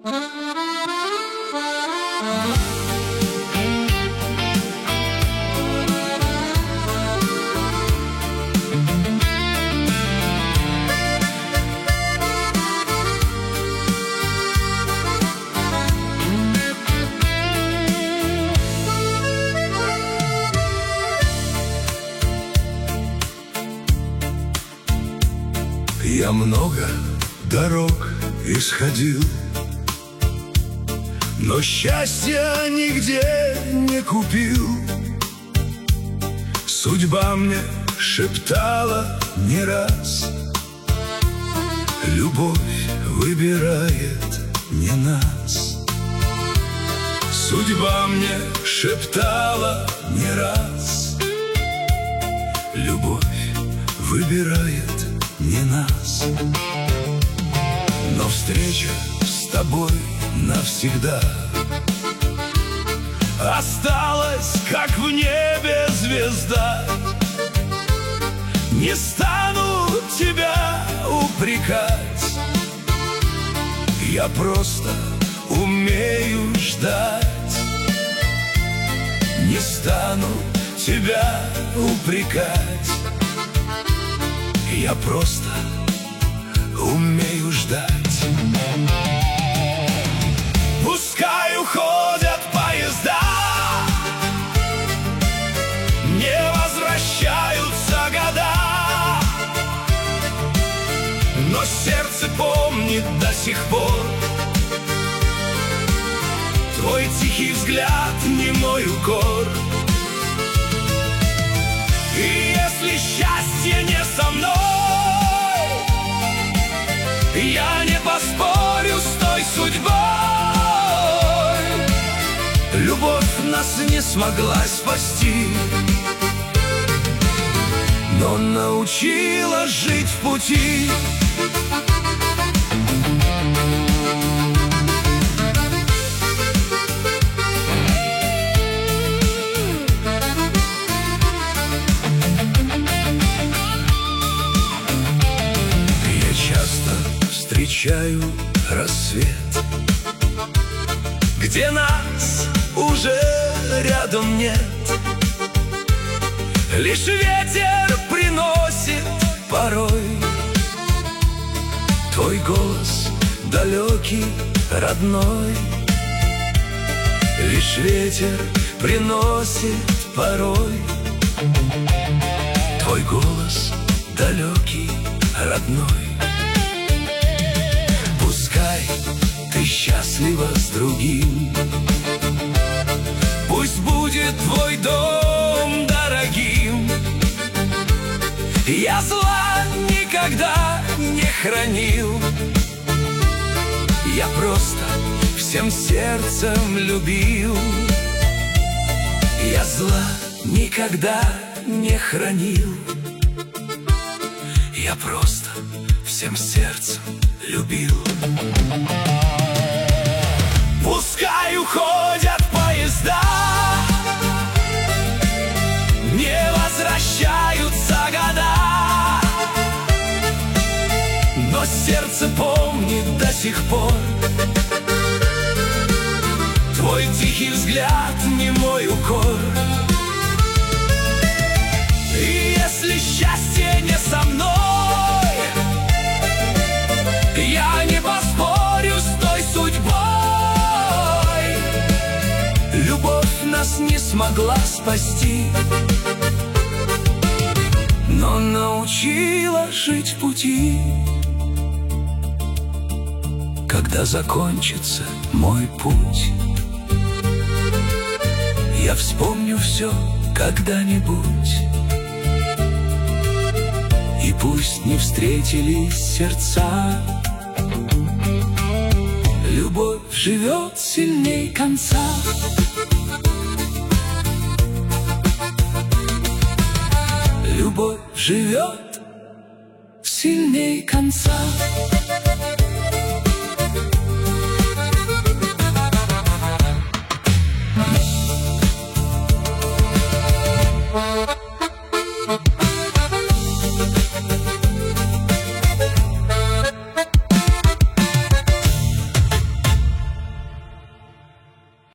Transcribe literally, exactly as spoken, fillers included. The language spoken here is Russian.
Я много дорог исходил, но счастья нигде не купил. Судьба мне шептала не раз: любовь выбирает не нас. Судьба мне шептала не раз: любовь выбирает не нас. Но встреча с тобой навсегда осталась, как в небе звезда. Не стану тебя упрекать, я просто умею ждать. Не стану тебя упрекать, я просто умею ждать. Пускай уходят поезда, не возвращаются года, но сердце помнит до сих пор твой тихий взгляд, немой укор. И если счастье не со мной, я не поспорю с той судьбой. Любовь нас не смогла спасти, но научила жить в пути. Встречаю рассвет, где нас уже рядом нет. Лишь ветер приносит порой твой голос далекий, родной. Лишь ветер приносит порой твой голос далекий, родной. Ты счастлива с другим, пусть будет твой дом дорогим. Я зла никогда не хранил, я просто всем сердцем любил. Я зла никогда не хранил, я просто всем сердцем любил. Пускай уходят поезда, не возвращаются года, но сердце помнит до сих пор твой тихий взгляд, немой укор. И если счастье не со мной, я не поспорю с той судьбой. Любовь нас не смогла спасти, но научила жить в пути. Когда закончится мой путь, я вспомню все когда-нибудь. И пусть не встретились сердца, любовь живет сильней конца. Любовь живет сильней конца.